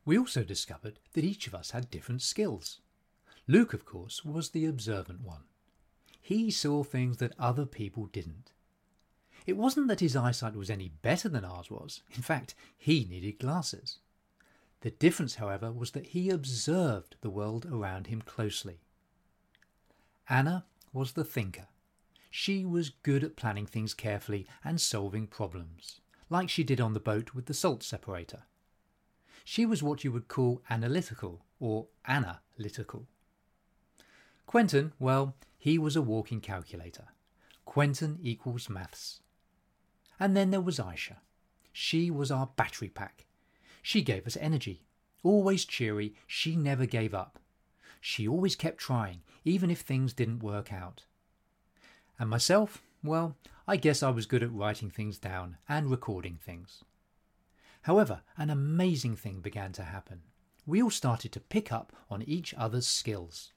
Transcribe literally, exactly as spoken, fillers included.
We also discovered that each of us had different skills. Luke, of course, was the observant one. He saw things that other people didn't. It wasn't that his eyesight was any better than ours was. In fact, he needed glasses. The difference, however, was that he observed the world around him closely. Anna was the thinker. She was good at planning things carefully and solving problems, like she did on the boat with the salt separator. She was what you would call analytical or analytical. Quentin, well, he was a walking calculator. Quentin equals maths. And then there was Aisha. She was our battery pack. She gave us energy. Always cheery, she never gave up. She always kept trying, even if things didn't work out. And myself, well, I guess I was good at writing things down and recording things. However, an amazing thing began to happen. We all started to pick up on each other's skills.